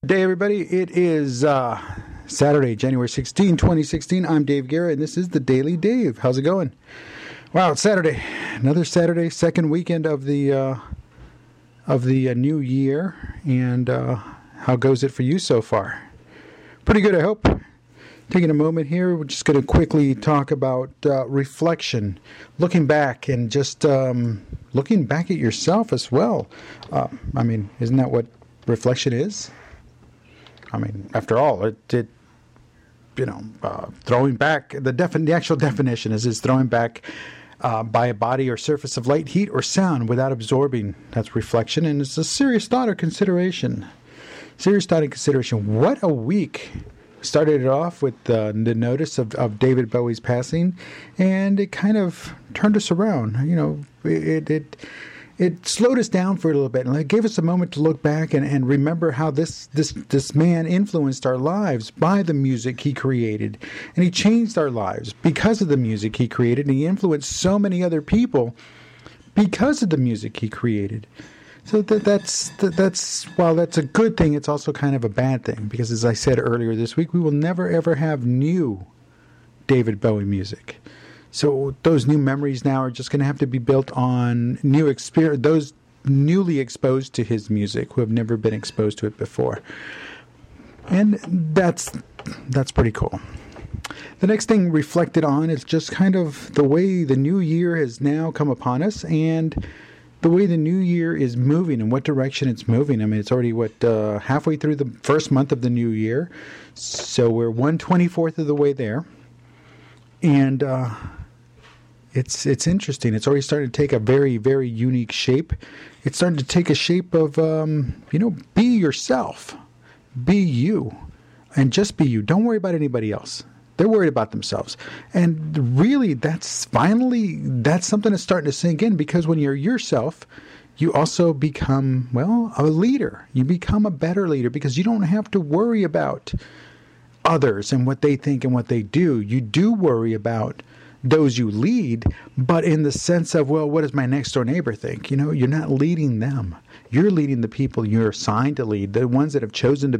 Day, everybody. It is Saturday, January 16, 2016. I'm Dave Guerra, and this is the Daily Dave. How's it going? Wow, it's Saturday. Another Saturday, second weekend of the new year. And how goes it for you so far? Pretty good, I hope. Taking a moment here, we're just going to quickly talk about reflection, looking back, and just looking back at yourself as well. Isn't that what reflection is? After all, throwing back, the actual definition is throwing back by a body or surface of light, heat, or sound without absorbing. That's reflection, and it's a serious thought or consideration. What a week. Started it off with the notice of David Bowie's passing, and it kind of turned us around. It slowed us down for a little bit, and it gave us a moment to look back and remember how this man influenced our lives by the music he created. And he changed our lives because of the music he created, and he influenced so many other people because of the music he created. So while that's a good thing, it's also kind of a bad thing, because as I said earlier this week, we will never ever have new David Bowie music. So those new memories now are just going to have to be built on new experience, those newly exposed to his music who have never been exposed to it before. And that's pretty cool. The next thing reflected on is just kind of the way the new year has now come upon us, and the way the new year is moving and what direction it's moving. It's already halfway through the first month of the new year. So we're 1/24 of the way there. And it's interesting. It's already starting to take a very, very unique shape. It's starting to take a shape of, be yourself. Be you. And just be you. Don't worry about anybody else. They're worried about themselves. And really, that's something that's starting to sink in, because when you're yourself, you also become, a leader. You become a better leader, because you don't have to worry about others and what they think and what they do. You do worry about those you lead, but in the sense of, what does my next door neighbor think? You're not leading them. You're leading the people you're assigned to lead, the ones that have chosen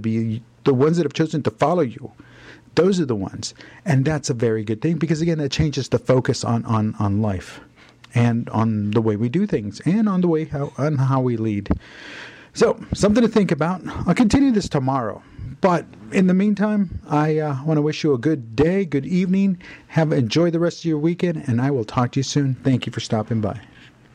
to follow you. Those are the ones. And that's a very good thing, because again, that changes the focus on life and on the way we do things and on the way how we lead. So, something to think about. I'll continue this tomorrow. But in the meantime, I want to wish you a good day, good evening. Enjoy the rest of your weekend, and I will talk to you soon. Thank you for stopping by.